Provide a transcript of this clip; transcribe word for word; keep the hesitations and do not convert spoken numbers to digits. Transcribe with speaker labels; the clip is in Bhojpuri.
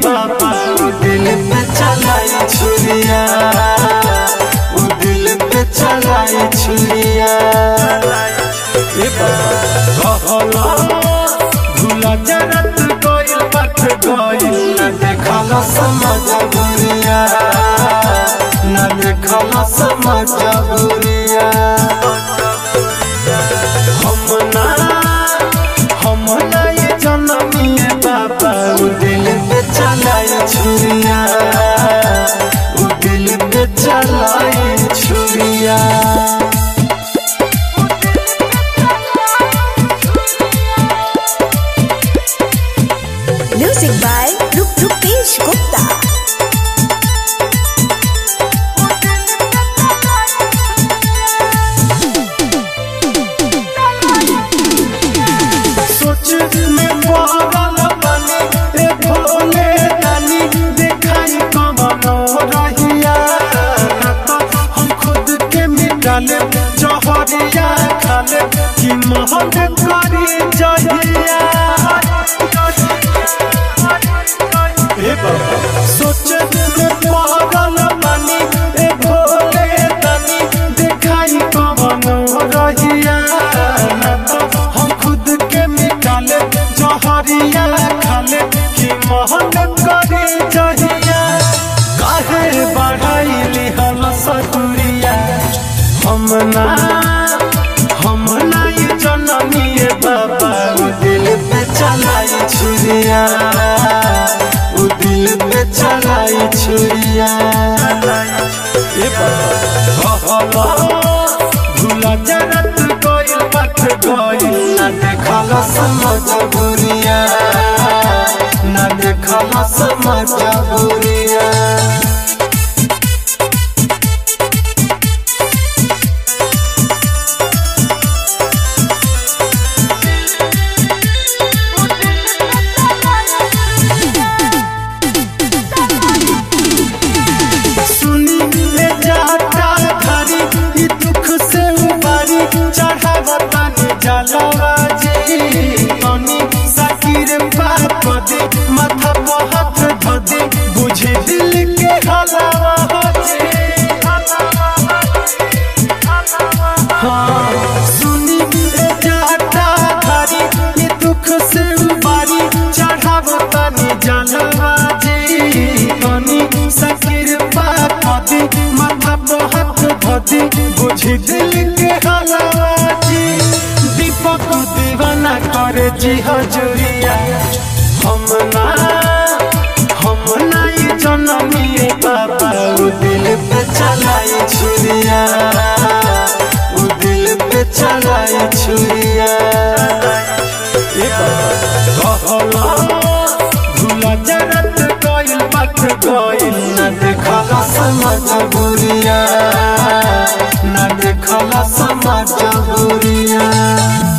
Speaker 1: बाबा दिल पे चलाई छुरिया, दिल पे चलाई छुरिया। भूला जरत कोई पथ कोई न देखला समझ बुरिया, न देखला समझ बुरिया। हम ना हम ना ये जनमिए बाबा दिल पे चलाई छुरिया, दिल पे चलाई छुरिया।
Speaker 2: Music by Rupesh Gupta.
Speaker 1: सोच में पागल बनी ए भोले दानी दिखाई कमनो रहिया, हम खुद के मिटा ले जहरिया खा ले कि मोहन करी जहिया। सोच में पागल बनी ए भोले दानी दिखाई कमनो रहिया, हम खुद के मिटा ले जहरिया खा ले कि मोहन करी जहिया। काहे बढ़ाई लिहल सकुरिया, हम ना हम ना ये जनमिए बाबा दिल पे चलाई छुरिया, दिल पे चलाई छुरिया। भूला जरत कोई पथ कोई न देखला समझ बुरिया, न देखला समझ बुरिया। माथा पर हाथ धोदी बुझे दिल के हलावा हाँ सुनी जाता धारी ये दुख से उबारी चढ़ाव तनी जलवा जी तनी सकीर पाती माथा पर हाथ धोदी बुझे दिल के हलावा जी। दीपक दीवाना करे जी हजूरिया, हम ना हम ना ये जनमिए बाबा दिल पे चलाई छुरिया, दिल पे चलाई छुरिया। भूला जरत कोई पथ कोई न देखला समझ बुरिया, न देखला समझ बुरिया।